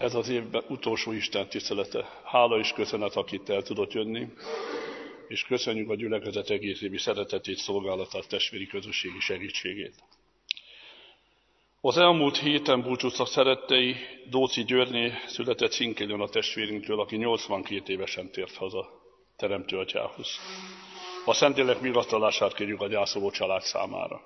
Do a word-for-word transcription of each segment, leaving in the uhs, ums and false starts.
ez az évben utolsó Isten tisztelete. Hála és köszönet, akit el tudott jönni, és köszönjük a gyülekezet egész évi szeretetét, szolgálatát, testvéri közösségi segítségét. Az elmúlt héten búcsúztak szerettei Dóci Györgyné született Szinkélyon a testvérünktől, aki nyolcvankét évesen tért haza Teremtő Atyához. A Szentlélek vigasztalását kérjük a gyászoló család számára.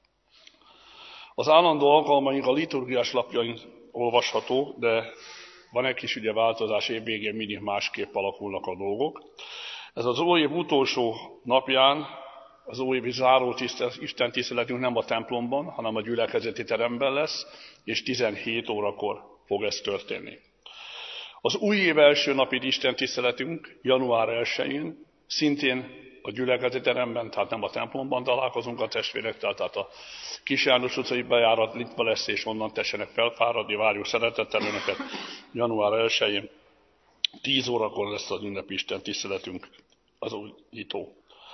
Az állandó alkalmaink a liturgiás lapjain olvasható, de van egy kis ugye változás, év végén mindig másképp alakulnak a dolgok. Ez az új év utolsó napján, az újévi záró Isten tiszteletünk nem a templomban, hanem a gyülekezeti teremben lesz, és tizenhét órakor fog ez történni. Az új év első napi Isten tiszteletünk január elsején szintén a gyülekezeti teremben, tehát nem a templomban találkozunk a testvérekkel, tehát a Kis János utcai bejárat nyitva lesz, és onnan tessenek felfáradni, várjuk szeretettel önöket. január elsején tíz órakor lesz az ünnepi Isten tiszteletünk, az újító.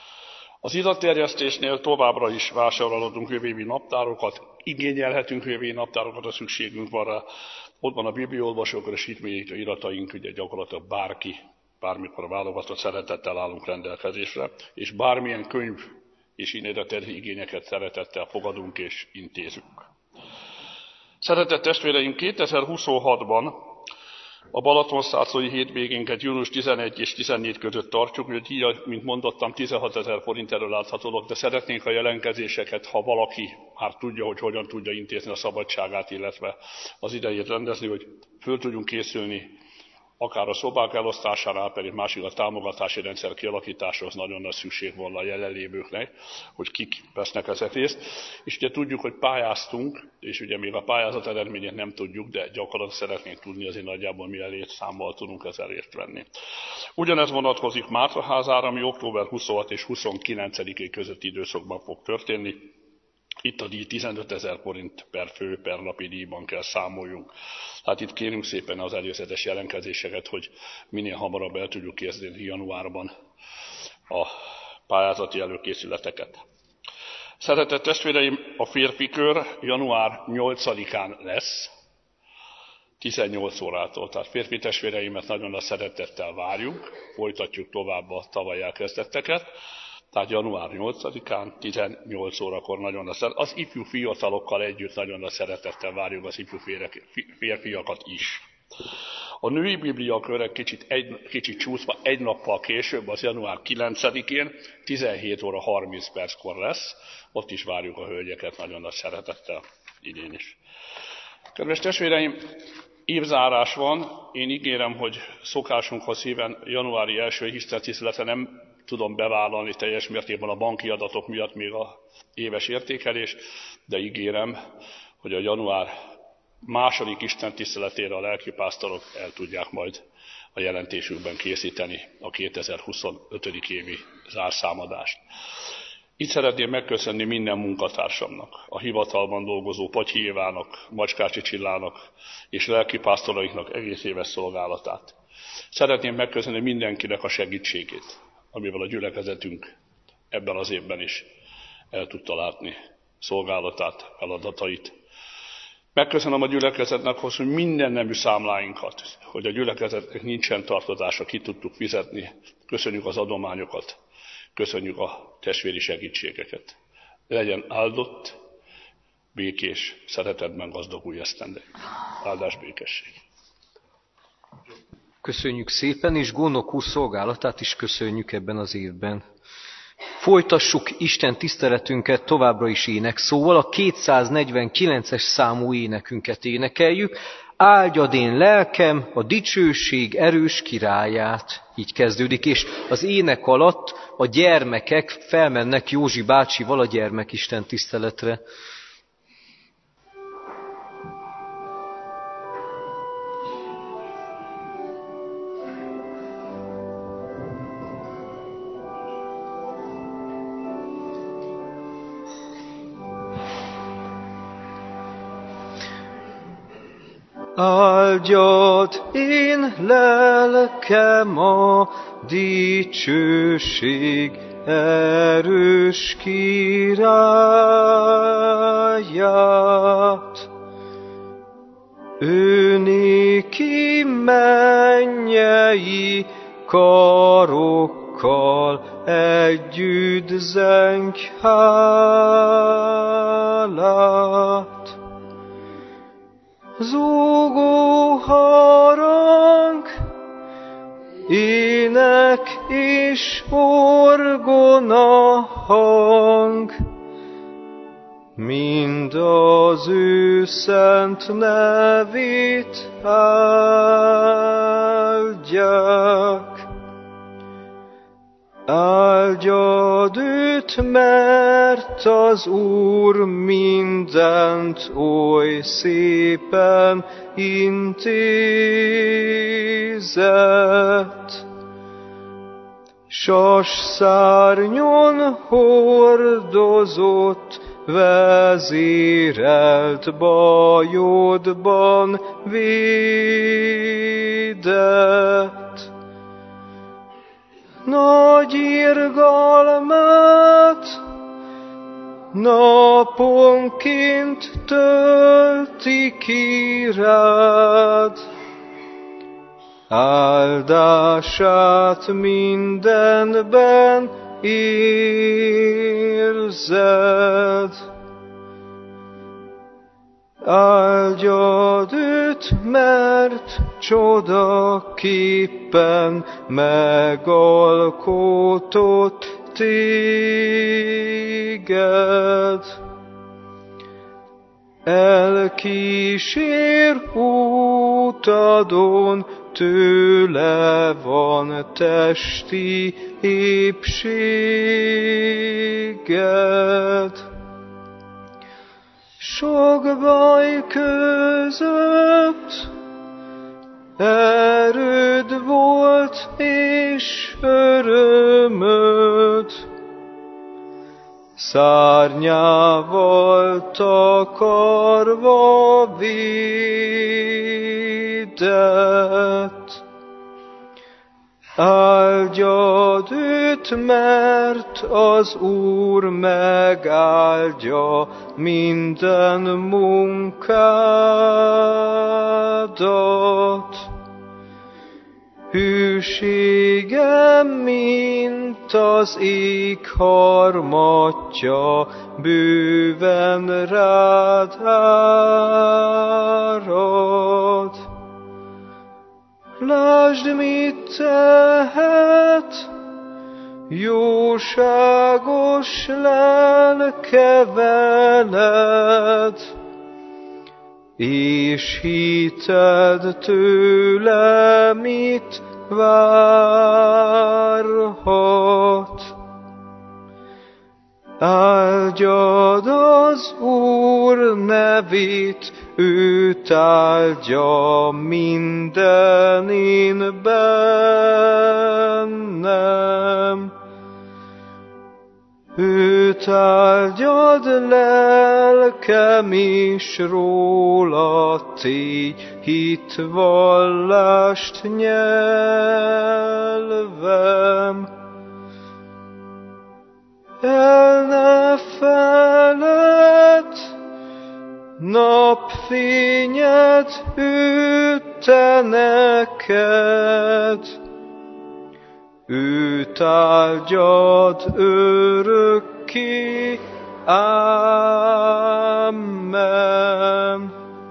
Az iratterjesztésnél továbbra is vásárolhatunk jövő évi naptárokat, igényelhetünk jövő évi naptárokat, a szükségünk van rá. Ott van a bibliaolvasókor, és itt még a irataink, ugye gyakorlatilag bárki, bármikor válogatott szeretettel állunk rendelkezésre, és bármilyen könyv és inédeteli igényeket szeretettel fogadunk és intézünk. Szeretett testvéreim, kétezer-huszonhatban a Balatonszárszói hétvégénket június tizenegy és tizennégy között tartjuk, hogy így, mint mondottam, tizenhatezer forint előállhatóak, de szeretnénk a jelentkezéseket, ha valaki már tudja, hogy hogyan tudja intézni a szabadságát, illetve az idejét rendezni, hogy föl tudjunk készülni akár a szobák elosztására, pedig másik a támogatási rendszer kialakításához nagyon nagy szükség volna a jelenlévőknek, hogy kik vesznek ezek részt. És ugye tudjuk, hogy pályáztunk, és ugye még a pályázat eredményét nem tudjuk, de gyakorlatilag szeretnénk tudni azért nagyjából milyen létszámmal tudunk ezzel részt venni. Ugyanez vonatkozik Mátraházára, ami október huszonhatodika és huszonkilencedike közötti időszakban fog történni. Itt a díj tizenötezer forint per fő, per napi díjban kell számoljunk. Hát itt kérünk szépen az előzetes jelentkezéseket, hogy minél hamarabb el tudjuk kezdeni januárban a pályázati előkészületeket. Szeretett testvéreim, a férfi kör január nyolcadikán lesz, tizennyolc órától. Tehát férfi testvéreimet nagyon nagy szeretettel várjuk, folytatjuk tovább a tavaly elkezdetteket. Tehát január nyolcadikán, tizennyolc órakor nagyon nagy szeretettel. Az ifjú fiatalokkal együtt nagyon nagy szeretettel várjuk az ifjú férfiakat is. A női bibliakörök kicsit, egy, kicsit csúszva egy nappal később, az január kilencedikén, tizenhét óra harminc perckor lesz. Ott is várjuk a hölgyeket nagyon nagy szeretettel idén is. Kedves testvéreim, évzárás van. Én ígérem, hogy szokásunkhoz híven januári első Isten tisztelete nem tudom bevállalni teljes mértékben a banki adatok miatt még a éves értékelés, de ígérem, hogy a január második Isten tiszteletére a lelkipásztorok el tudják majd a jelentésükben készíteni a kétezer-huszonöt. évi zárszámadást. Itt szeretném megköszönni minden munkatársamnak, a hivatalban dolgozó Patyi Évának, Macskácsi Csillának és lelkipásztoraiknak egész éves szolgálatát. Szeretném megköszönni mindenkinek a segítségét, amivel a gyülekezetünk ebben az évben is el tudta látni szolgálatát, feladatait. Megköszönöm a gyülekezetnek, hogy minden nemű számláinkat, hogy a gyülekezetnek nincsen tartozása, ki tudtuk fizetni. Köszönjük az adományokat, köszönjük a testvéri segítségeket. Legyen áldott, békés, szeretetben gazdag új esztende. Áldás, békesség. Köszönjük szépen, és gondnok úr szolgálatát is köszönjük ebben az évben. Folytassuk Isten tiszteletünket továbbra is énekszóval, a kétszáznegyvenkilences számú énekünket énekeljük. Áldjad én lelkem a dicsőség erős királyát. Így kezdődik, és az ének alatt a gyermekek felmennek Józsi bácsival a gyermekisten tiszteletre. Áldjad én lelkem a dicsőség erős királyát. ő néki mennyei karokkal együtt zeng hálát. Zúgó harang, ének és orgona hang, mind az ő szent nevét áldják. Áldjad őt, mert az Úr mindent oly szépen intézett. Sas szárnyon hordozott, vezérelt bajodban védett. Nagy irgalmát naponként tölti ki rád, áldását mindenben érzed. Áldjad őt, mert csodaképpen megalkotott téged. Elkísér útadon, tőle van testi épséged. Sok baj között erőd volt és örömöd, szárnyával takarva védett. Áldjad őt, mert az Úr megáldja minden munkádat. Hűsége, mint az ég harmatja, bőven rád árad. Lásd, mit tehet, jóságos lelke veled, és hited tőle mit várhat. Áldjad az Úr nevét, őt áldja minden én bennem. Őt áldjad lelkem, és róla tégy hitvallást nyelvem. El ne feledd napfényed, ő te neked. Őt áldjad örökké. Amen.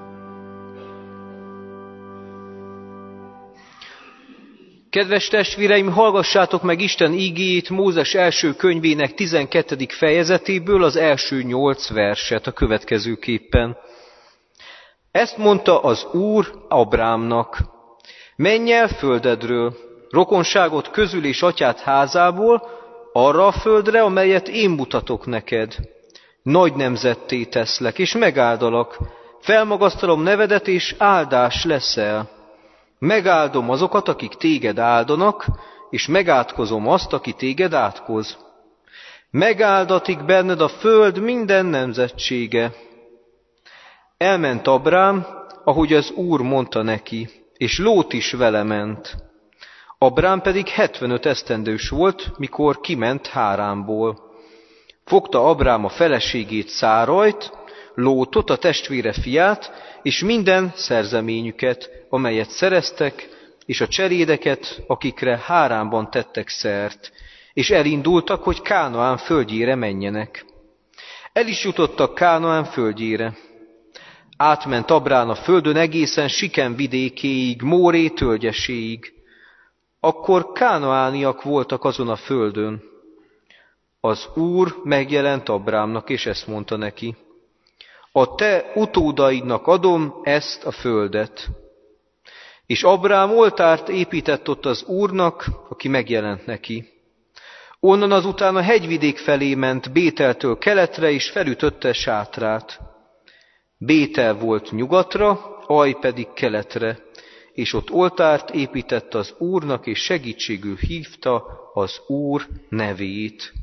Kedves testvéreim, hallgassátok meg Isten ígéjét Mózes első könyvének tizenkettedik fejezetéből, az első nyolc verset a következőképpen. Ezt mondta az Úr Abrámnak: menj el földedről, rokonságot közül és atyád házából, arra a földre, amelyet én mutatok neked. Nagy nemzetté teszlek, és megáldalak, felmagasztalom nevedet, és áldás leszel. Megáldom azokat, akik téged áldanak, és megátkozom azt, aki téged átkoz. Megáldatik benned a föld minden nemzetsége. Elment Abrám, ahogy az Úr mondta neki, és Lót is vele ment. Abrám pedig hetvenöt esztendős volt, mikor kiment Háránból. Fogta Abrám a feleségét, Szárajt, Lótot, a testvére fiát, és minden szerzeményüket, amelyet szereztek, és a cselédeket, akikre Háránban tettek szert, és elindultak, hogy Kánaán földjére menjenek. El is jutottak Kánaán földjére. Átment Abrám a földön egészen Sikem vidékéig, Móré tölgyeséig. Akkor kánaániak voltak azon a földön. Az Úr megjelent Abrámnak, és ezt mondta neki: a te utódaidnak adom ezt a földet. És Abrám oltárt épített ott az Úrnak, aki megjelent neki. Onnan azután a hegyvidék felé ment Bételtől keletre, és felütötte sátrát. Bétel volt nyugatra, Aj pedig keletre, és ott oltárt épített az Úrnak, és segítségül hívta az Úr nevét.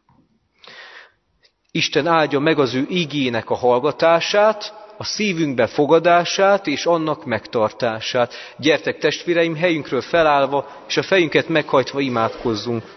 Isten áldja meg az ő igének a hallgatását, a szívünkbe fogadását és annak megtartását. Gyertek, testvéreim, helyünkről felállva, és a fejünket meghajtva imádkozzunk.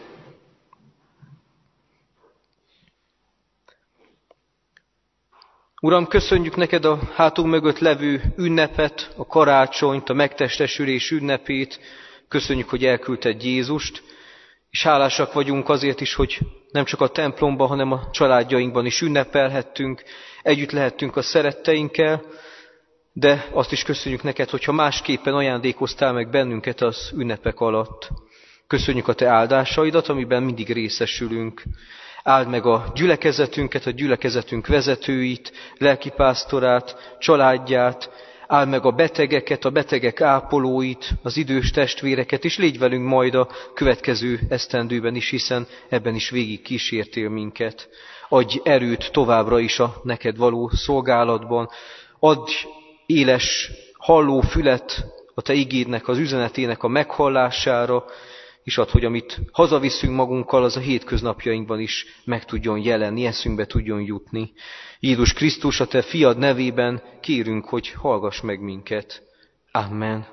Uram, köszönjük neked a hátunk mögött levő ünnepet, a karácsonyt, a megtestesülés ünnepét. Köszönjük, hogy elküldted Jézust, és hálásak vagyunk azért is, hogy nem csak a templomban, hanem a családjainkban is ünnepelhettünk, együtt lehettünk a szeretteinkkel, de azt is köszönjük neked, hogyha másképpen ajándékoztál meg bennünket az ünnepek alatt. Köszönjük a te áldásaidat, amiben mindig részesülünk. Áld meg a gyülekezetünket, a gyülekezetünk vezetőit, lelkipásztorát, családját, áld meg a betegeket, a betegek ápolóit, az idős testvéreket, és légy velünk majd a következő esztendőben is, hiszen ebben is végig kísértél minket. Adj erőt továbbra is a neked való szolgálatban, adj éles halló fület a te igédnek, az üzenetének a meghallására, és add, hogy amit hazaviszünk magunkkal, az a hétköznapjainkban is meg tudjon jelenni, eszünkbe tudjon jutni. Jézus Krisztus, a te fiad nevében kérünk, hogy hallgass meg minket. Amen.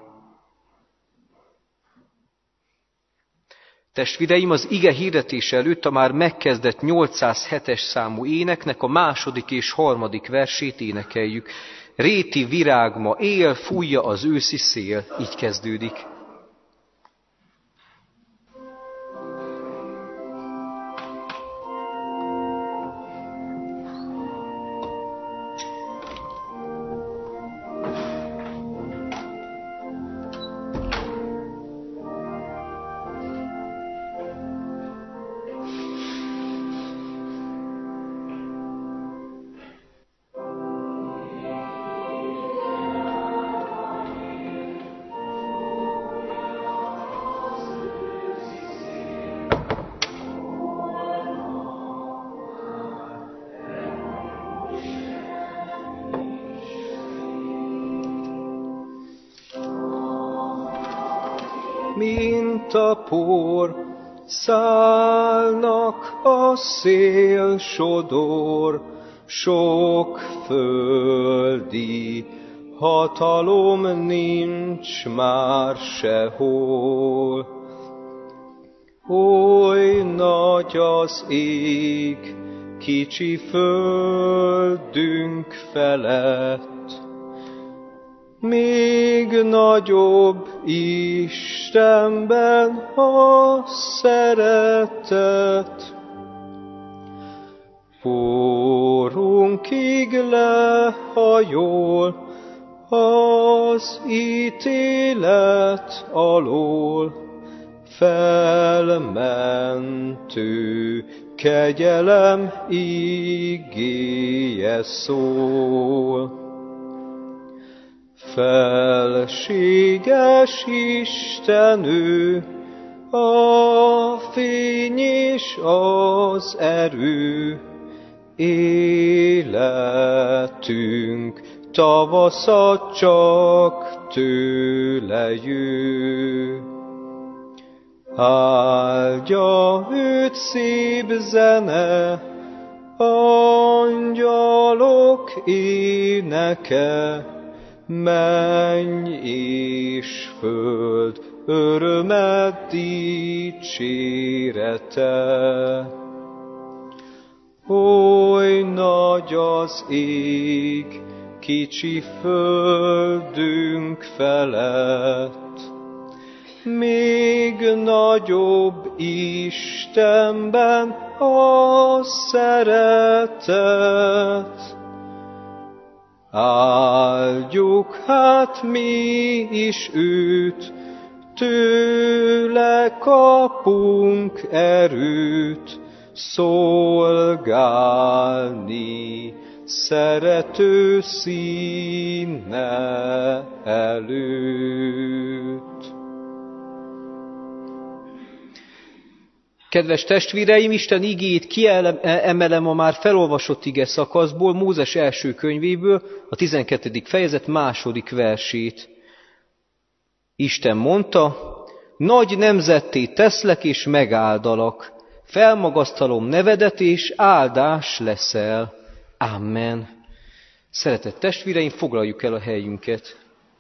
Testvéreim, az ige hirdetése előtt a már megkezdett nyolcszázhetes számú éneknek a második és harmadik versét énekeljük. Réti virágma él, fújja az őszi szél. Így kezdődik. Mint a por, szállnak a szél sodor, sok földi hatalom nincs már sehol. Oly nagy az ég, kicsi földünk felett, még nagyobb Istenben a szeretet. Porunkig lehajol az ítélet alól, felmentő kegyelem igéje szól. Felséges Isten ő, a fény és az erő, életünk tavasza csak tőle jő. Áldja őt szép zene, angyalok éneke, menny és föld örömet dicsérete. Oly nagy nagy az ég, kicsi földünk felett. Még nagyobb Istenben a szeretet. Áldjuk hát mi is őt, tőle kapunk erőt, szolgálni szerető színe előtt. Kedves testvéreim, Isten igéjét kiemelem a már felolvasott ige szakaszból, Mózes első könyvéből, a tizenkettedik fejezet második versét. Isten mondta, nagy nemzetté teszlek és megáldalak, felmagasztalom nevedet és áldás leszel. Amen. Szeretett testvéreim, foglaljuk el a helyünket.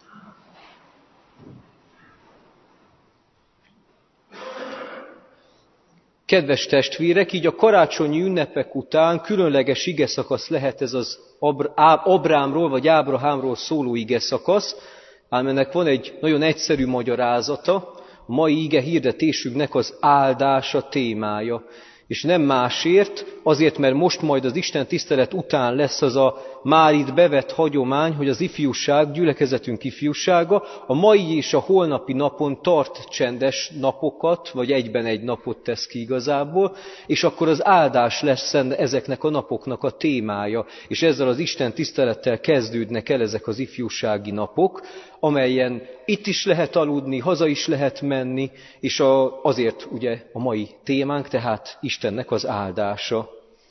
Kedves testvérek, így a karácsonyi ünnepek után különleges igeszakasz lehet ez az Abrámról vagy Ábrahámról szóló igeszakasz, ám ennek van egy nagyon egyszerű magyarázata, a mai ige hirdetésünknek az áldása témája. És nem másért, azért, mert most majd az Isten tisztelet után lesz az a már itt bevett hagyomány, hogy az ifjúság, gyülekezetünk ifjúsága a mai és a holnapi napon tart csendes napokat, vagy egyben egy napot tesz ki igazából, és akkor az áldás lesz ezeknek a napoknak a témája, és ezzel az Isten tisztelettel kezdődnek el ezek az ifjúsági napok, amelyen itt is lehet aludni, haza is lehet menni, és a, azért ugye a mai témánk, tehát Istennek az áldása.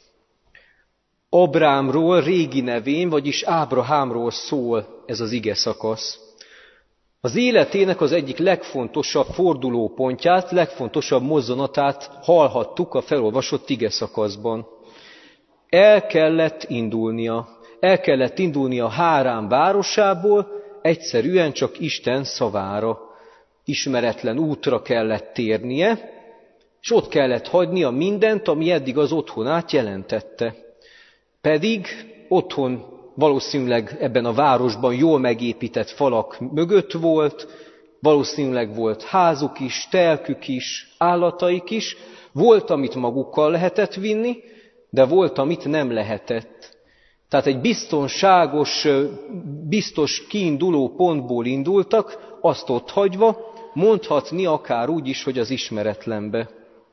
Abrámról, régi nevén, vagyis Ábrahámról szól ez az ige szakasz. Az életének az egyik legfontosabb fordulópontját, legfontosabb mozzanatát hallhattuk a felolvasott ige szakaszban. El kellett indulnia, el kellett indulnia Hárán városából, egyszerűen csak Isten szavára. Ismeretlen útra kellett térnie, és ott kellett hagynia mindent, ami eddig az otthonát jelentette. Pedig otthon valószínűleg ebben a városban jól megépített falak mögött volt, valószínűleg volt házuk is, telkük is, állataik is, volt, amit magukkal lehetett vinni, de volt, amit nem lehetett. Tehát egy biztonságos, biztos kiinduló pontból indultak, azt ott hagyva, mondhatni akár úgy is, hogy az ismeretlenbe.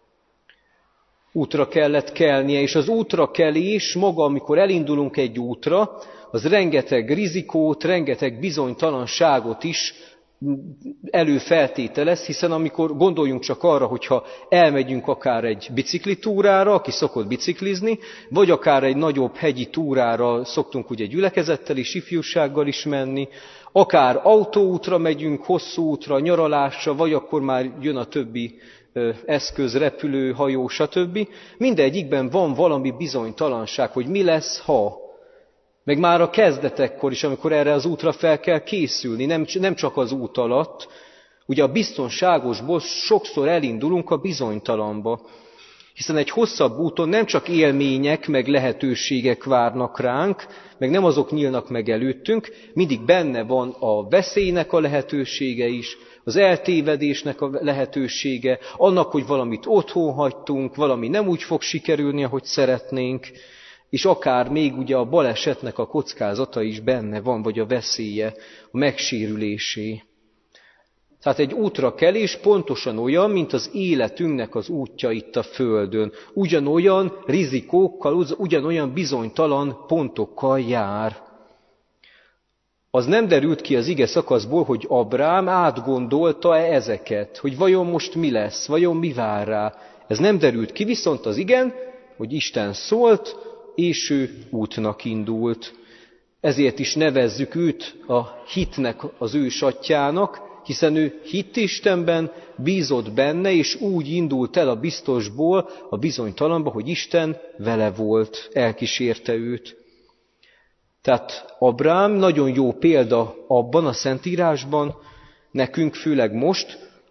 Útra kellett kelnie, és az útra kelés maga, amikor elindulunk egy útra, az rengeteg rizikót, rengeteg bizonytalanságot is előfeltételez, hiszen amikor gondoljunk csak arra, hogyha elmegyünk akár egy biciklitúrára, aki szokott biciklizni, vagy akár egy nagyobb hegyi túrára szoktunk ugye gyülekezettel és ifjúsággal is menni, akár autóútra megyünk, hosszú útra, nyaralásra, vagy akkor már jön a többi eszköz, repülő, hajó, stb. Mindegyikben van valami bizonytalanság, hogy mi lesz, ha. Meg már a kezdetekkor is, amikor erre az útra fel kell készülni, nem, nem csak az út alatt. Ugye a biztonságosból sokszor elindulunk a bizonytalanba. Hiszen egy hosszabb úton nem csak élmények, meg lehetőségek várnak ránk, meg nem azok nyílnak meg előttünk, mindig benne van a veszélynek a lehetősége is, az eltévedésnek a lehetősége, annak, hogy valamit otthon hagytunk, valami nem úgy fog sikerülni, ahogy szeretnénk, és akár még ugye a balesetnek a kockázata is benne van, vagy a veszélye, a megsérülésé. Tehát egy útra kelés pontosan olyan, mint az életünknek az útja itt a Földön. Ugyanolyan rizikókkal, ugyanolyan bizonytalan pontokkal jár. Az nem derült ki az ige szakaszból, hogy Abrám átgondolta-e ezeket, hogy vajon most mi lesz, vajon mi vár rá. Ez nem derült ki, viszont az igen, hogy Isten szólt, és ő útnak indult. Ezért is nevezzük őt a hitnek az ősatyjának, hiszen ő hitt Istenben, bízott benne, és úgy indult el a biztosból a bizonytalanba, hogy Isten vele volt, elkísérte őt. Tehát Abrám nagyon jó példa abban a Szentírásban, nekünk főleg most,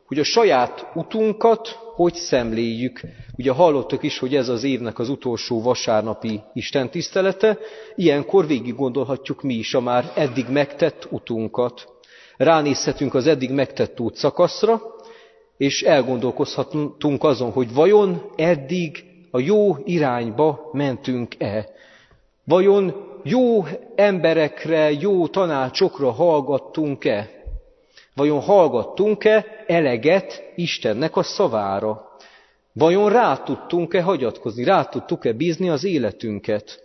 hogy a saját utunkat hogy szemléljük. Ugye hallottuk is, hogy ez az évnek az utolsó vasárnapi istentisztelete, ilyenkor végig gondolhatjuk mi is a már eddig megtett utunkat. Ránézhetünk az eddig megtett útszakaszra, és elgondolkozhatunk azon, hogy vajon eddig a jó irányba mentünk-e? Vajon jó emberekre, jó tanácsokra hallgattunk-e? Vajon hallgattunk-e eleget Istennek a szavára? Vajon rá tudtunk-e hagyatkozni, rá tudtuk-e bízni az életünket?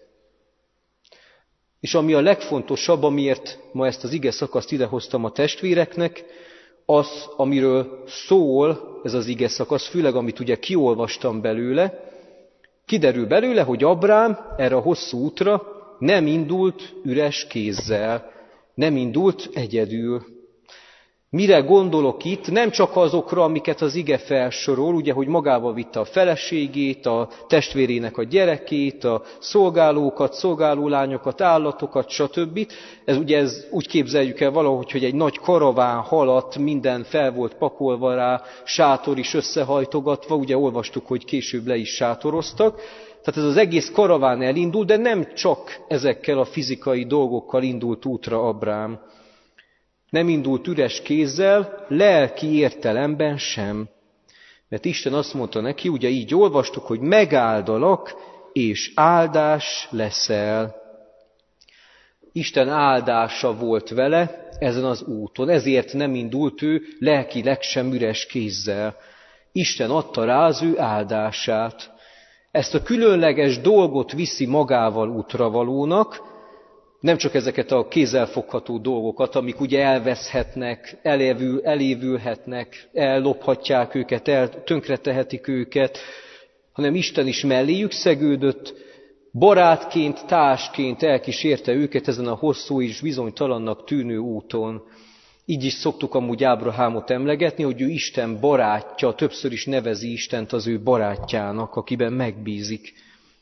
És ami a legfontosabb, amiért ma ezt az ige szakaszt idehoztam a testvéreknek, az, amiről szól ez az ige szakasz, főleg amit ugye kiolvastam belőle, kiderül belőle, hogy Abrám erre a hosszú útra nem indult üres kézzel, nem indult egyedül. Mire gondolok itt? Nem csak azokra, amiket az ige felsorol, ugye, hogy magával vitte a feleségét, a testvérének a gyerekét, a szolgálókat, szolgálólányokat, állatokat, stb. Ez ugye ez, úgy képzeljük el valahogy, hogy egy nagy karaván haladt, minden fel volt pakolva rá, sátor is összehajtogatva, ugye olvastuk, hogy később le is sátoroztak. Tehát ez az egész karaván elindult, de nem csak ezekkel a fizikai dolgokkal indult útra Abrám. Nem indult üres kézzel, lelki értelemben sem. Mert Isten azt mondta neki, ugye így olvastuk, hogy megáldalak, és áldás leszel. Isten áldása volt vele ezen az úton, ezért nem indult ő lelkileg sem üres kézzel. Isten adta rá az ő áldását. Ezt a különleges dolgot viszi magával útravalónak, nem csak ezeket a kézzelfogható dolgokat, amik ugye elveszhetnek, elévül, elévülhetnek, ellophatják őket, el, tönkretehetik őket, hanem Isten is melléjük szegődött, barátként, társként elkísérte őket ezen a hosszú és bizonytalannak tűnő úton. Így is szoktuk amúgy Ábrahámot emlegetni, hogy ő Isten barátja, többször is nevezi Istent az ő barátjának, akiben megbízik.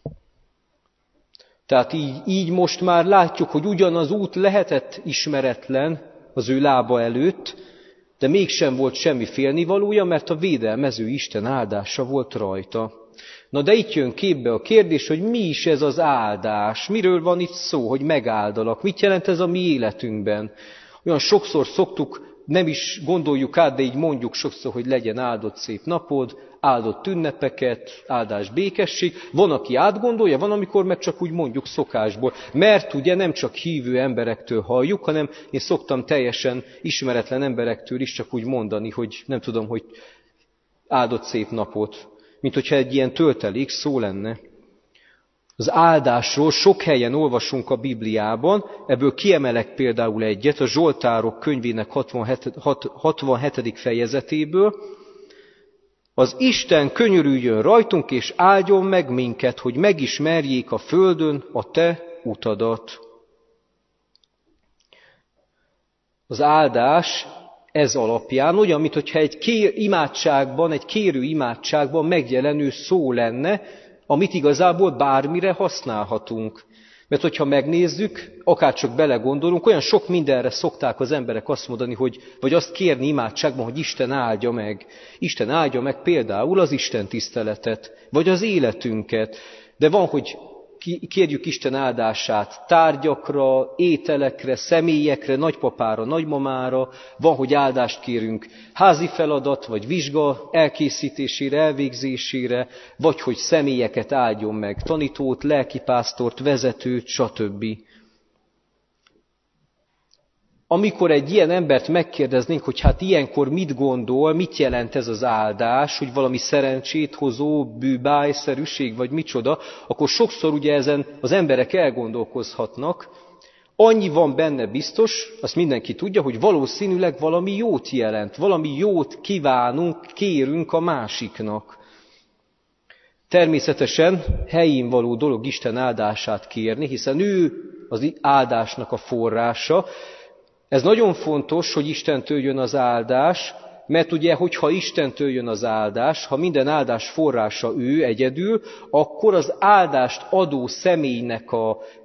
Tehát így, így most már látjuk, hogy ugyan az út lehetett ismeretlen az ő lába előtt, de mégsem volt semmi félnivalója, mert a védelmező Isten áldása volt rajta. Na de itt jön képbe a kérdés, hogy mi is ez az áldás, miről van itt szó, hogy megáldalak, mit jelent ez a mi életünkben. Olyan sokszor szoktuk, nem is gondoljuk át, de így mondjuk sokszor, hogy legyen áldott szép napod, áldott ünnepeket, áldás békesség. Van, aki átgondolja, van, amikor meg csak úgy mondjuk szokásból. Mert ugye nem csak hívő emberektől halljuk, hanem én szoktam teljesen ismeretlen emberektől is csak úgy mondani, hogy nem tudom, hogy áldott szép napot. Mint hogyha egy ilyen töltelék szó lenne. Az áldásról sok helyen olvasunk a Bibliában, ebből kiemelek például egyet, a Zsoltárok könyvének hatvanhetedik fejezetéből. Az Isten könyörüljön rajtunk, és áldjon meg minket, hogy megismerjék a földön a te utadat. Az áldás ez alapján olyan, mintha egy kér, imádságban, egy kérő imádságban megjelenő szó lenne, amit igazából bármire használhatunk. Mert hogyha megnézzük, akárcsak belegondolunk, olyan sok mindenre szokták az emberek azt mondani, hogy, vagy azt kérni imádságban, hogy Isten áldja meg. Isten áldja meg például az Isten tiszteletet, vagy az életünket. De van, hogy kérjük Isten áldását tárgyakra, ételekre, személyekre, nagypapára, nagymamára, van, hogy áldást kérünk házi feladat, vagy vizsga elkészítésére, elvégzésére, vagy hogy személyeket áldjon meg, tanítót, lelkipásztort, vezetőt, stb. Amikor egy ilyen embert megkérdeznénk, hogy hát ilyenkor mit gondol, mit jelent ez az áldás, hogy valami szerencsét hozó bűbájszerűség, vagy micsoda, akkor sokszor ugye ezen az emberek elgondolkozhatnak. Annyi van benne biztos, azt mindenki tudja, hogy valószínűleg valami jót jelent, valami jót kívánunk, kérünk a másiknak. Természetesen helyén való dolog Isten áldását kérni, hiszen ő az áldásnak a forrása. Ez nagyon fontos, hogy Istentől jön az áldás, mert ugye, hogyha Istentől jön az áldás, ha minden áldás forrása ő egyedül, akkor az áldást adó személynek a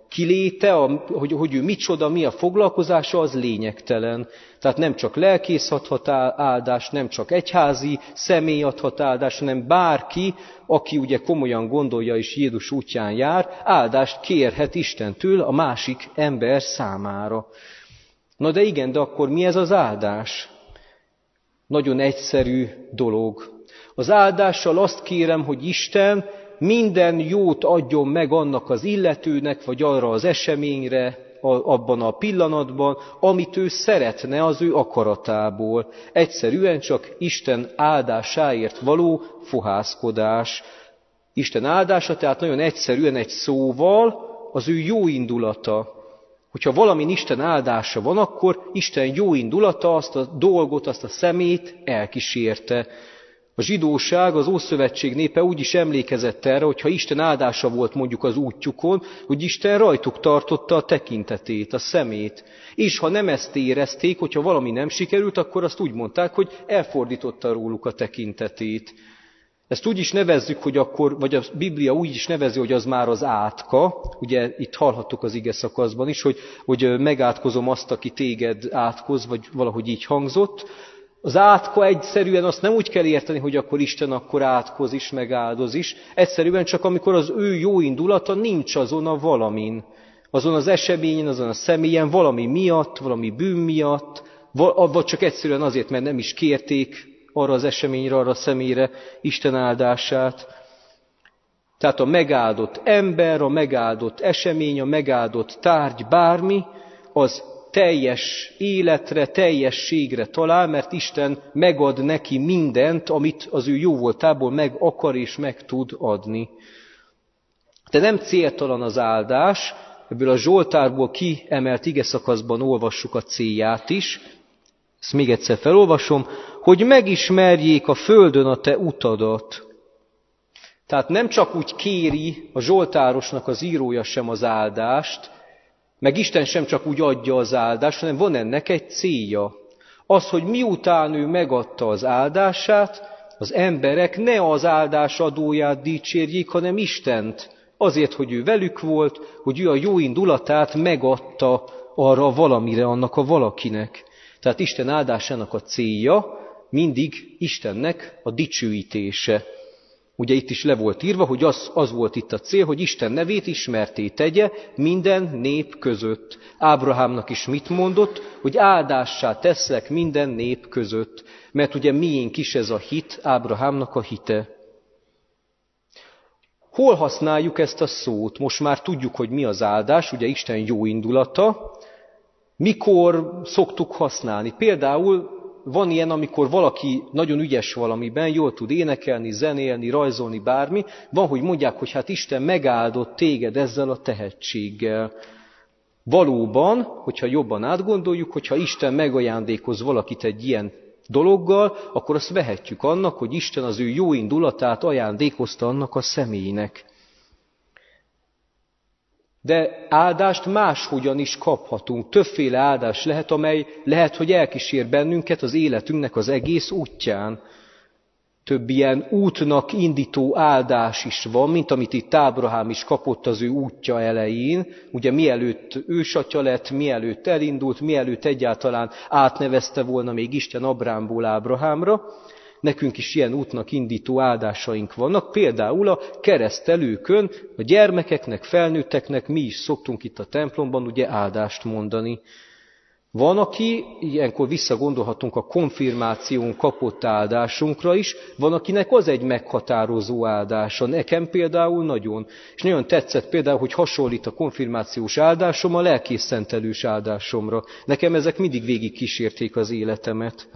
kiléte, a, hogy, hogy ő micsoda, mi a foglalkozása, az lényegtelen. Tehát nem csak lelkész adhat áldást, nem csak egyházi személy adhat áldást, hanem bárki, aki ugye komolyan gondolja és Jézus útján jár, áldást kérhet Istentől a másik ember számára. Na de igen, de akkor mi ez az áldás? Nagyon egyszerű dolog. Az áldással azt kérem, hogy Isten minden jót adjon meg annak az illetőnek, vagy arra az eseményre, abban a pillanatban, amit ő szeretne az ő akaratából. Egyszerűen csak Isten áldásáért való fohászkodás. Isten áldása, tehát nagyon egyszerűen egy szóval az ő jó indulata. Hogyha valamin Isten áldása van, akkor Isten jó indulata azt a dolgot, azt a szemét elkísérte. A zsidóság, az Ószövetség népe úgy is emlékezett erre, hogyha Isten áldása volt mondjuk az útjukon, hogy Isten rajtuk tartotta a tekintetét, a szemét. És ha nem ezt érezték, hogyha valami nem sikerült, akkor azt úgy mondták, hogy elfordította róluk a tekintetét. Ezt úgy is nevezzük, hogy akkor, vagy a Biblia úgy is nevezi, hogy az már az átka. Ugye itt hallhattuk az ige szakaszban is, hogy, hogy megátkozom azt, aki téged átkoz, vagy valahogy így hangzott. Az átka egyszerűen azt nem úgy kell érteni, hogy akkor Isten akkor átkoz is, megáldoz is. Egyszerűen csak amikor az ő jó indulata nincs azon a valamin, azon az eseményen, azon a személyen, valami miatt, valami bűn miatt, vagy csak egyszerűen azért, mert nem is kérték arra az eseményre, arra a személyre Isten áldását. Tehát a megáldott ember, a megáldott esemény, a megáldott tárgy, bármi, az teljes életre, teljességre talál, mert Isten megad neki mindent, amit az ő jóvoltából meg akar és meg tud adni. De nem céltalan az áldás, ebből a Zsoltárból kiemelt igeszakaszban olvassuk a célját is. Ezt még egyszer felolvasom, hogy megismerjék a földön a te utadat. Tehát nem csak úgy kéri a Zsoltárosnak az írója sem az áldást, meg Isten sem csak úgy adja az áldást, hanem van ennek egy célja. Az, hogy miután ő megadta az áldását, az emberek ne az áldás adóját dicsérjék, hanem Istent. Azért, hogy ő velük volt, hogy ő a jó indulatát megadta arra valamire, annak a valakinek. Tehát Isten áldásának a célja mindig Istennek a dicsőítése. Ugye itt is le volt írva, hogy az, az volt itt a cél, hogy Isten nevét ismerté tegye minden nép között. Ábrahámnak is mit mondott? Hogy áldássá teszlek minden nép között. Mert ugye miénk is ez a hit, Ábrahámnak a hite. Hol használjuk ezt a szót? Most már tudjuk, hogy mi az áldás, ugye Isten jó indulata. Mikor szoktuk használni? Például van ilyen, amikor valaki nagyon ügyes valamiben, jól tud énekelni, zenélni, rajzolni, bármi. Van, hogy mondják, hogy hát Isten megáldott téged ezzel a tehetséggel. Valóban, hogyha jobban átgondoljuk, hogyha Isten megajándékoz valakit egy ilyen dologgal, akkor azt vehetjük annak, hogy Isten az ő jó indulatát ajándékozta annak a személynek. De áldást máshogyan is kaphatunk. Többféle áldás lehet, amely lehet, hogy elkísér bennünket az életünknek az egész útján. Több ilyen útnak indító áldás is van, mint amit itt Ábrahám is kapott az ő útja elején. Ugye mielőtt ősatya lett, mielőtt elindult, mielőtt egyáltalán átnevezte volna még Isten Abrámból Ábrahámra. Nekünk is ilyen útnak indító áldásaink vannak, például a keresztelőkön, a gyermekeknek, felnőtteknek mi is szoktunk itt a templomban ugye áldást mondani. Van, aki, ilyenkor visszagondolhatunk a konfirmáción kapott áldásunkra is, van, akinek az egy meghatározó áldása. Nekem például nagyon. És nagyon tetszett például, hogy hasonlít a konfirmációs áldásom a lelkészszentelős áldásomra. Nekem ezek mindig végig kísérték az életemet.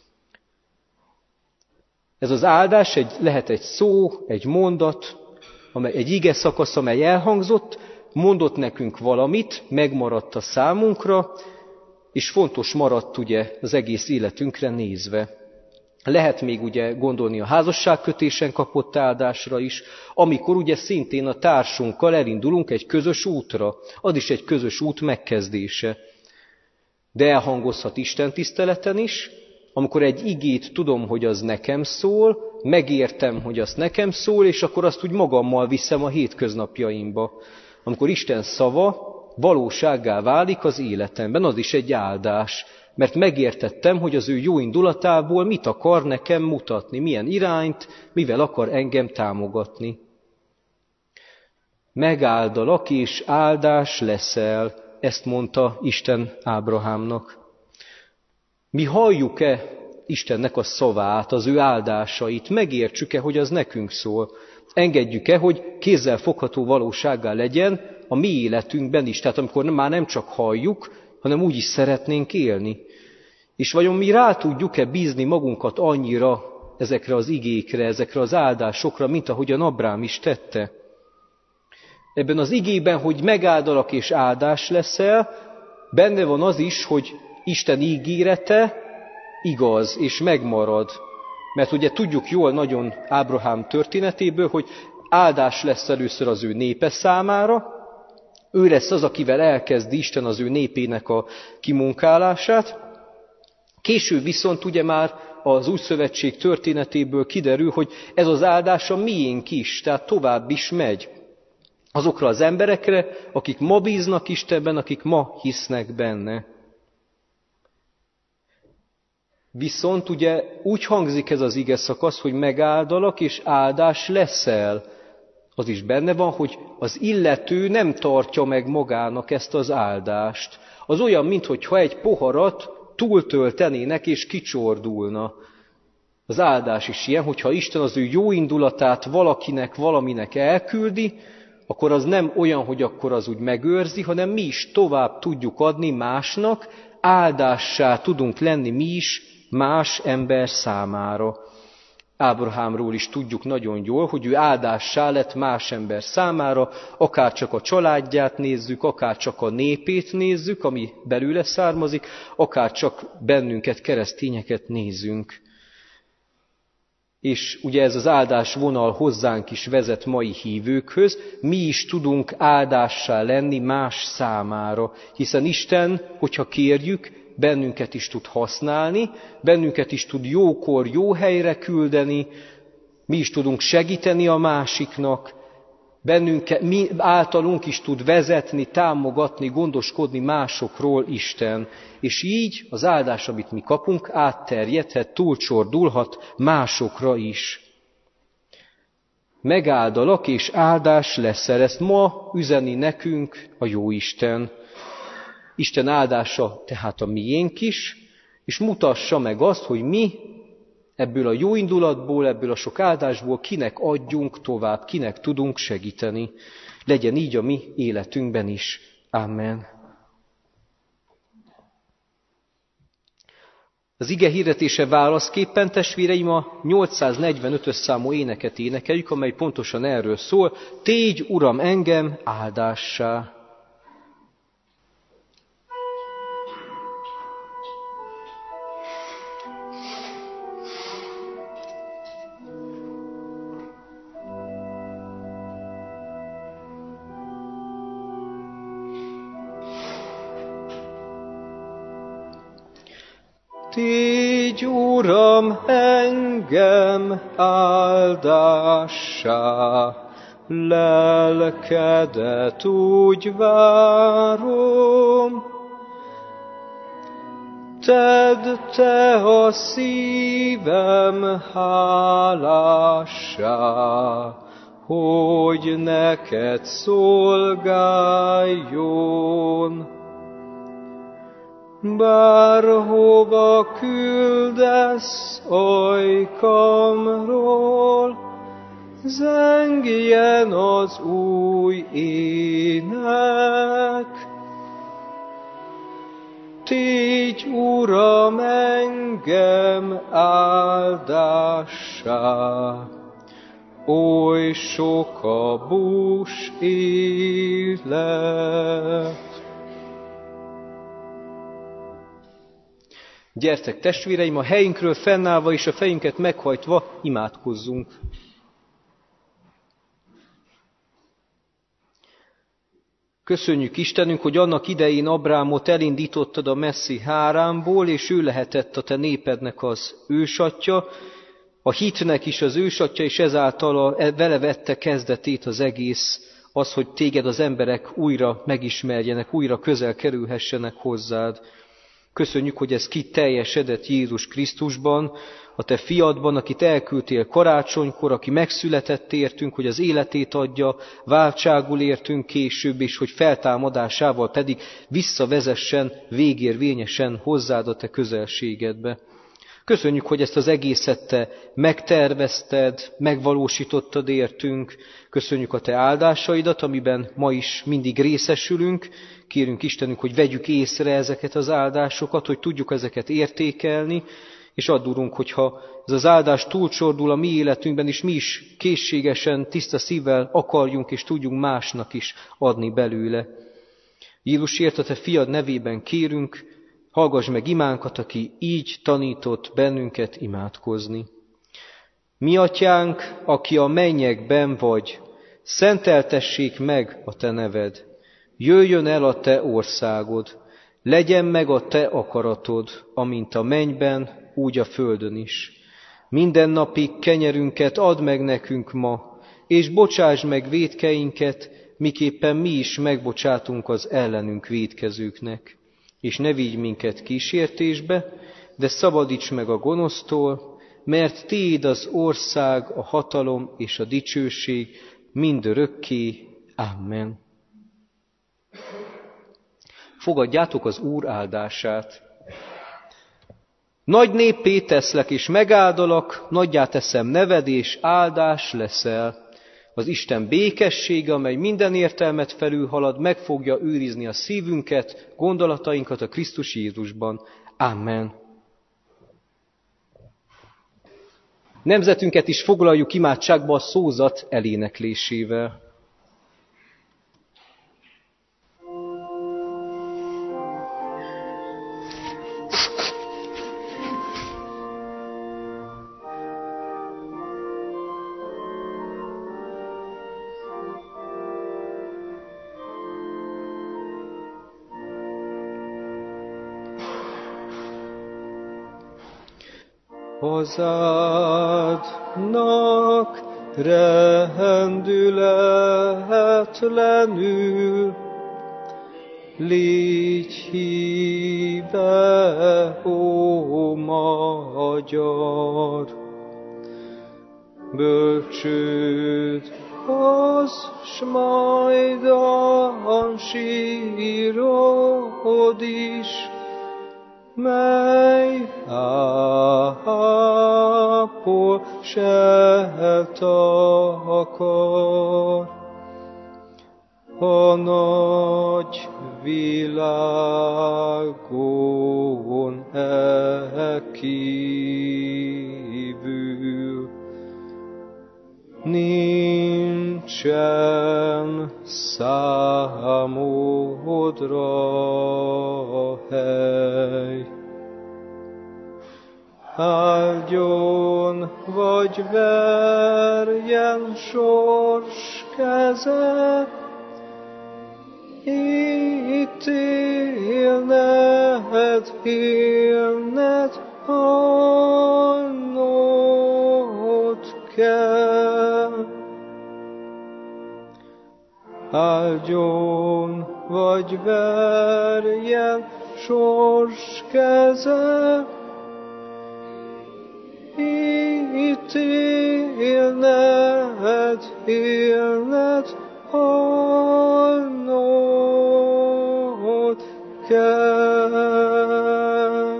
Ez az áldás egy, lehet egy szó, egy mondat, amely, egy ige szakasz, amely elhangzott, mondott nekünk valamit, megmaradt a számunkra, és fontos maradt ugye az egész életünkre nézve. Lehet még ugye gondolni a házasságkötésen kapott áldásra is, amikor ugye szintén a társunkkal elindulunk egy közös útra, az is egy közös út megkezdése. De elhangozhat Isten tiszteleten is, amikor egy igét tudom, hogy az nekem szól, megértem, hogy az nekem szól, és akkor azt úgy magammal viszem a hétköznapjaimba. amikor Isten szava valósággá válik az életemben, az is egy áldás, mert megértettem, hogy az ő jó indulatából mit akar nekem mutatni, milyen irányt, mivel akar engem támogatni. Megáldalak, és áldás leszel, ezt mondta Isten Ábrahámnak. Mi halljuk-e Istennek a szavát, az ő áldásait, megértsük-e, hogy az nekünk szól? Engedjük-e, hogy kézzel fogható valósággá legyen a mi életünkben is, tehát amikor már nem csak halljuk, hanem úgy is szeretnénk élni. És vajon mi rá tudjuk-e bízni magunkat annyira ezekre az igékre, ezekre az áldásokra, mint ahogyan Abrám is tette? Ebben az igében, hogy megáldalak és áldás leszel, benne van az is, hogy Isten ígérete igaz és megmarad. Mert ugye tudjuk jól nagyon Ábrahám történetéből, hogy áldás lesz először az ő népe számára, ő lesz az, akivel elkezdi Isten az ő népének a kimunkálását. Később viszont ugye már az új szövetség történetéből kiderül, hogy ez az áldás a miénk is, tehát tovább is megy. Azokra az emberekre, akik ma bíznak Istenben, akik ma hisznek benne. Viszont ugye úgy hangzik ez az ige szakasz, hogy megáldalak és áldás leszel. Az is benne van, hogy az illető nem tartja meg magának ezt az áldást. Az olyan, mintha egy poharat túltöltenének és kicsordulna. Az áldás is ilyen, hogyha Isten az ő jó indulatát valakinek, valaminek elküldi, akkor az nem olyan, hogy akkor az úgy megőrzi, hanem mi is tovább tudjuk adni másnak, áldássá tudunk lenni mi is más ember számára. Ábrahámról is tudjuk nagyon jól, hogy ő áldássá lett más ember számára, akár csak a családját nézzük, akár csak a népét nézzük, ami belőle származik, akár csak bennünket, keresztényeket nézzünk. És ugye ez az áldás vonal hozzánk is vezet mai hívőkhöz, mi is tudunk áldássá lenni más számára, hiszen Isten, hogyha kérjük, bennünket is tud használni, bennünket is tud jókor, jó helyre küldeni, mi is tudunk segíteni a másiknak, bennünket, mi általunk is tud vezetni, támogatni, gondoskodni másokról Isten. És így az áldás, amit mi kapunk, átterjedhet, túlcsordulhat másokra is. Megáldalak és áldás leszel, ezt ma üzeni nekünk a Jóisten. Isten áldása tehát a miénk is, és mutassa meg azt, hogy mi ebből a jó indulatból, ebből a sok áldásból kinek adjunk tovább, kinek tudunk segíteni. Legyen így a mi életünkben is. Amen. Az ige hirdetése válaszképpen, testvéreim, a nyolcszáznegyvenötös számú éneket énekeljük, amely pontosan erről szól. Tégy, Uram, engem áldássá! Tégy, Uram, engem áldássá, lelkedet úgy várom. Tedd te a szívem hálássá, hogy neked szolgáljon. Bárhova küldesz ajkamról, zengjen az új ének. Tégy, Uram, engem áldássá, oly sok a bús élet. Gyertek, testvéreim, a helyünkről fennállva és a fejünket meghajtva imádkozzunk. Köszönjük Istenünk, hogy annak idején Abrámot elindítottad a messzi Háránból, és ő lehetett a te népednek az ősatja, a hitnek is az ősatja, és ezáltal a, vele vette kezdetét az egész az, hogy téged az emberek újra megismerjenek, újra közel kerülhessenek hozzád. Köszönjük, hogy ez kiteljesedett Jézus Krisztusban, a te fiadban, akit elküldtél karácsonykor, aki megszületett értünk, hogy az életét adja, váltságul értünk később, és hogy feltámadásával pedig visszavezessen végérvényesen hozzád a te közelségedbe. Köszönjük, hogy ezt az egészet te megtervezted, megvalósítottad értünk. Köszönjük a te áldásaidat, amiben ma is mindig részesülünk. Kérünk Istenünk, hogy vegyük észre ezeket az áldásokat, hogy tudjuk ezeket értékelni, és add, Urunk, hogyha ez az áldás túlcsordul a mi életünkben, és mi is készségesen, tiszta szívvel akarjunk és tudjunk másnak is adni belőle. Jézusért a te fiad nevében kérünk, hallgass meg imánkat, aki így tanított bennünket imádkozni. Mi atyánk, aki a mennyekben vagy, szenteltessék meg a te neved. Jöjjön el a te országod, legyen meg a te akaratod, amint a mennyben, úgy a földön is. Mindennapi kenyerünket add meg nekünk ma, és bocsáss meg vétkeinket, miképpen mi is megbocsátunk az ellenünk vétkezőknek. És ne vigy minket kísértésbe, de szabadíts meg a gonosztól, mert tiéd az ország, a hatalom és a dicsőség mindörökké. Amen. Fogadjátok az Úr áldását. Nagy néppé teszlek, és megáldalak, nagyjá teszem neved, és áldás leszel. Az Isten békessége, amely minden értelmet felülhalad, meg fogja őrizni a szívünket, gondolatainkat a Krisztus Jézusban. Amen. Nemzetünket is foglaljuk imádságba a szózat eléneklésével. Hozádnak rendületlenül, légy híve, ó magyar, bölcsőd az, s majdan sírod is, mely ápol se takar. A nagy világon e kívül nincsen számodra hely. Áldjon vagy verjen sors keze, itt élned, élned, halnod kell. Áldjon vagy verjen sors keze, itt élned, élned, halnod kell.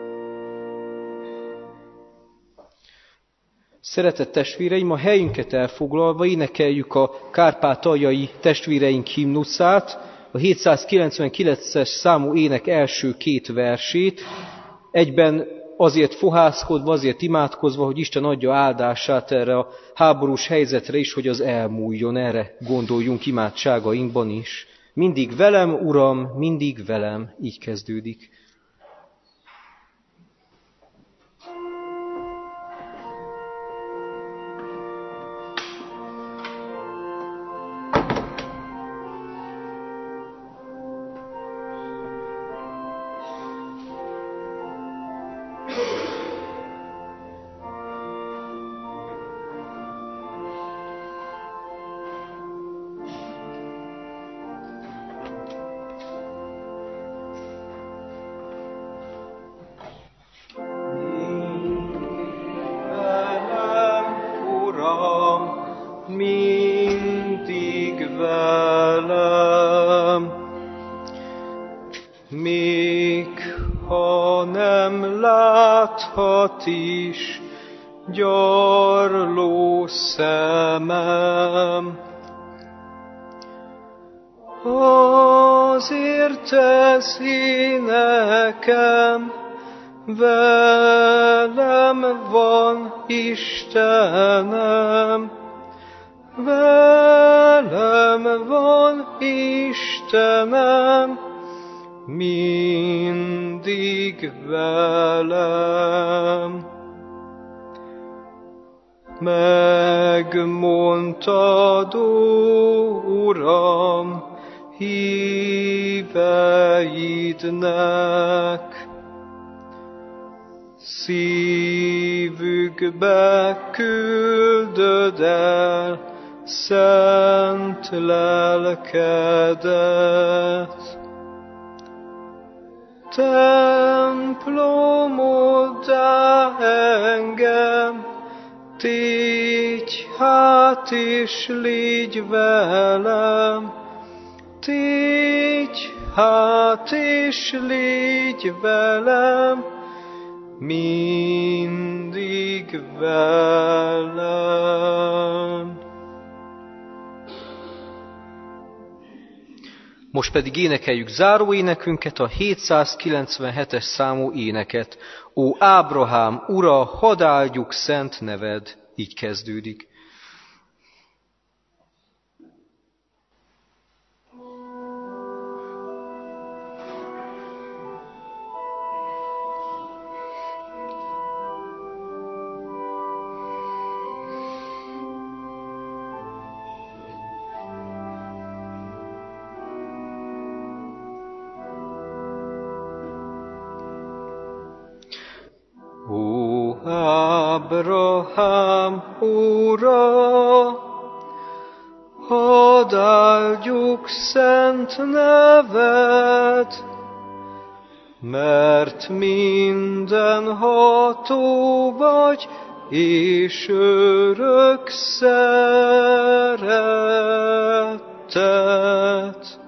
Szeretett testvéreim, a helyünket elfoglalva énekeljük a kárpátaljai testvéreink himnuszát, a hétszázkilencvenkilences számú ének első két versét, egyben azért fohászkodva, azért imádkozva, hogy Isten adja áldását erre a háborús helyzetre is, hogy az elmúljon, erre gondoljunk imádságainkban is. Mindig velem, Uram, mindig velem, így kezdődik. is gyarló szemem. Azért ez énekem, velem van Istenem, velem van Istenem, mindig velem. Megmondtad, Uram, híveidnek, szívükbe küldöd el szent lelkedet. Templomoddá engem, tégy hát és légy velem, tégy hát és légy velem, mindig velem. Most pedig énekeljük záróénekünket, a hétszázkilencvenhetes számú éneket. Ó Ábrahám, Ura, hadd áldjuk szent neved, így kezdődik. Ábrahám, Ura, hadd áldjuk szent neved, mert mindenható vagy, és örök szeretet.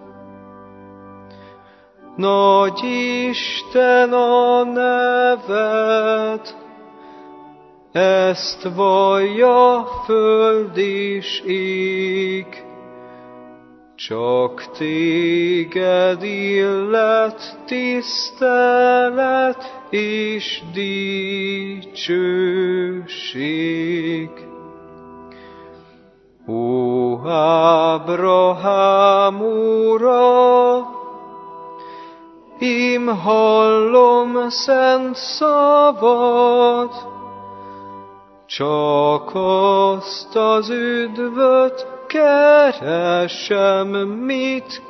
Nagy Isten a neved, ezt vallja föld és ég, csak téged illet tisztelet és dicsőség. Ó Ábrahám, Ura, ím hallom szent szavad, csak azt az üdvöt keresem, mit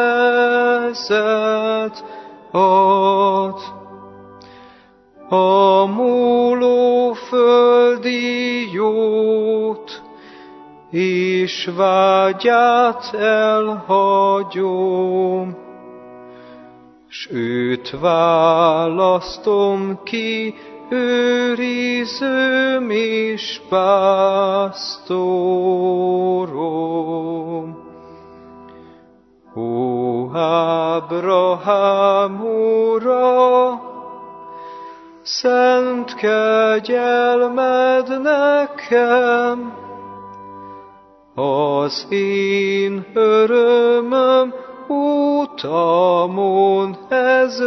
kezed ad. A múló földi jót, és vágyát elhagyom, s őt választom ki, őrizőm és pásztorom. Ó Ábrahám, Ura, szent kegyelmed nekem, az én örömöm utamon ez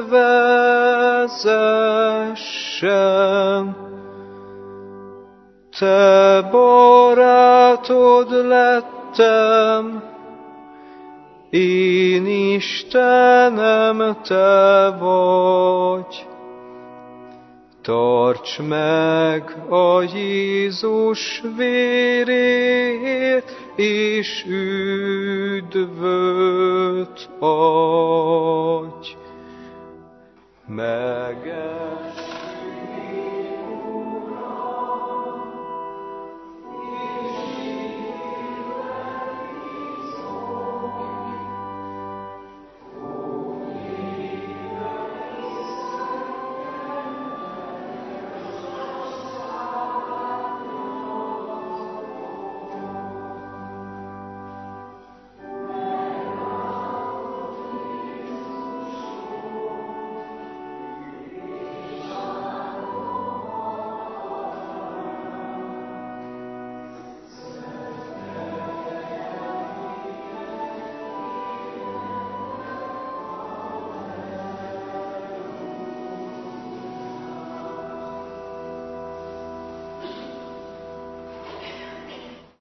vezessen. Te barátod lettem, én Istenem, te vagy. Tarts meg a Jézus vérét, és üdvöt adj. Meg